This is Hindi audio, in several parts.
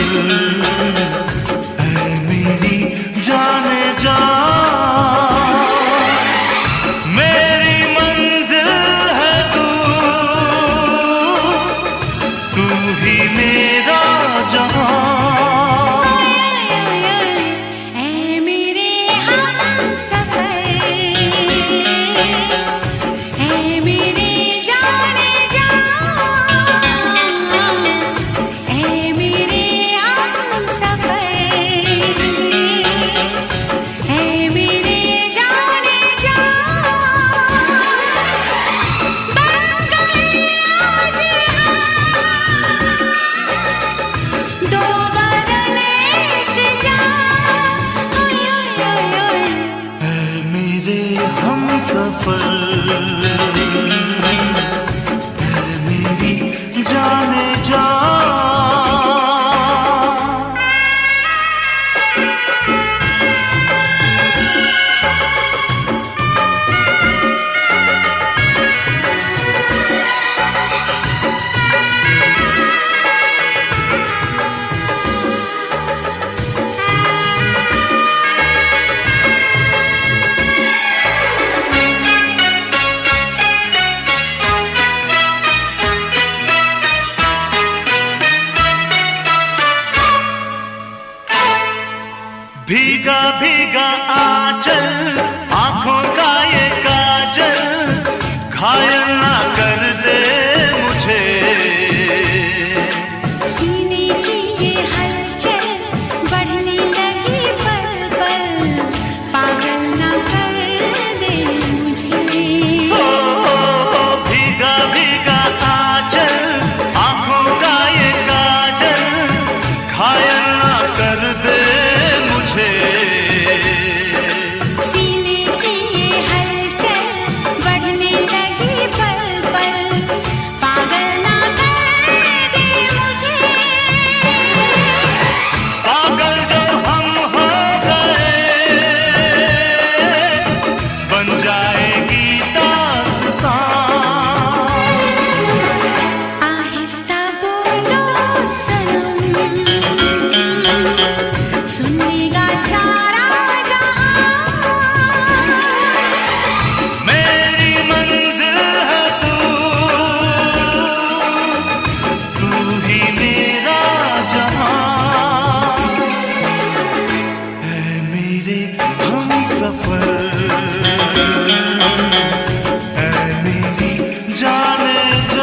ऐ मेरी जाने जा, मेरी मंजिल है तू, तू ही मेरा जहां। मेरी जाने जा। भीगा भीगा आंचल, आंखों का ये काजल, घायल ना कर दे मुझे। सीने की ये हलचल बढ़ने लगी पल पल, पागल ना कर दे मुझे। भीगा भीगा आंचल, आंखों का ये काजल, घायल ना कर दे। सीने की ये हलचल बढ़ने लगी पल पल, पागल ना कर दे मुझे। पागल जो हम हो गए, बन जाएगी दास्तां। आहिस्ता बोलो सनम, सुनेगा सारा जहां। मेरी मंजिल है तू, तू ही मेरा जहां। है मेरे हमसफर, है मेरी जाने जा।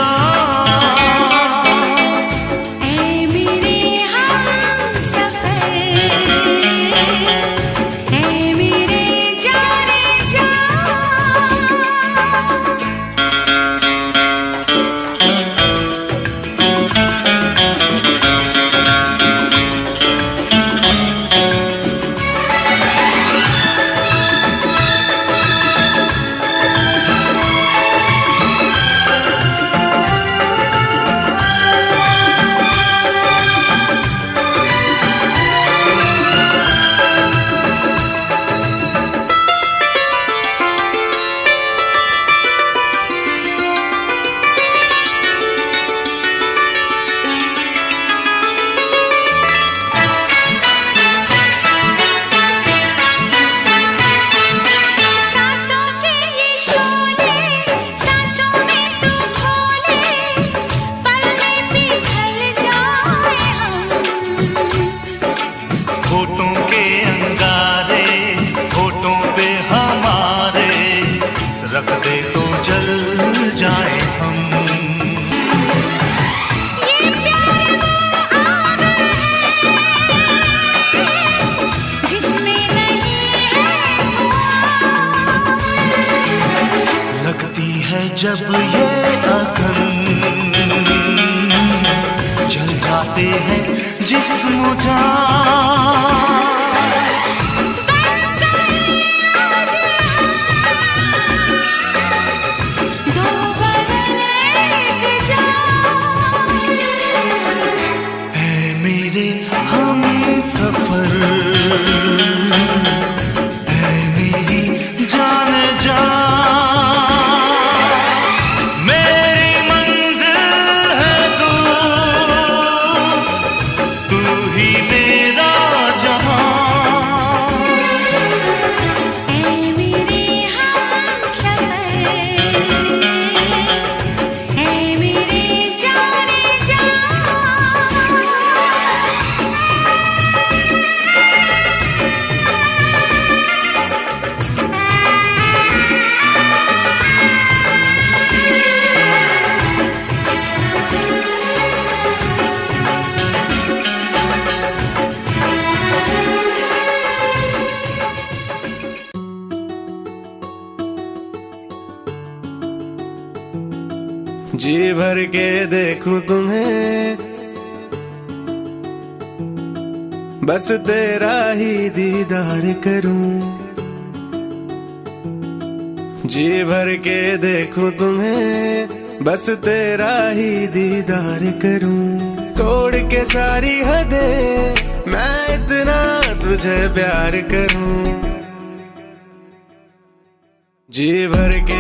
होठों के अंगारे, होठों पे हमारे, रख दे तो जल जाए हम। ये प्यार वो आग है जिसमें नहीं है धुआं। लगती है जब ये अगन, जल जाते हैं जिस्म जान। तू ही जी भर के देखूं तुम्हें, बस तेरा ही दीदार करूं। जी भर के देखूं तुम्हें, बस तेरा ही दीदार करूं। तोड़ के सारी हदें मैं इतना तुझे प्यार करूं। जी भर के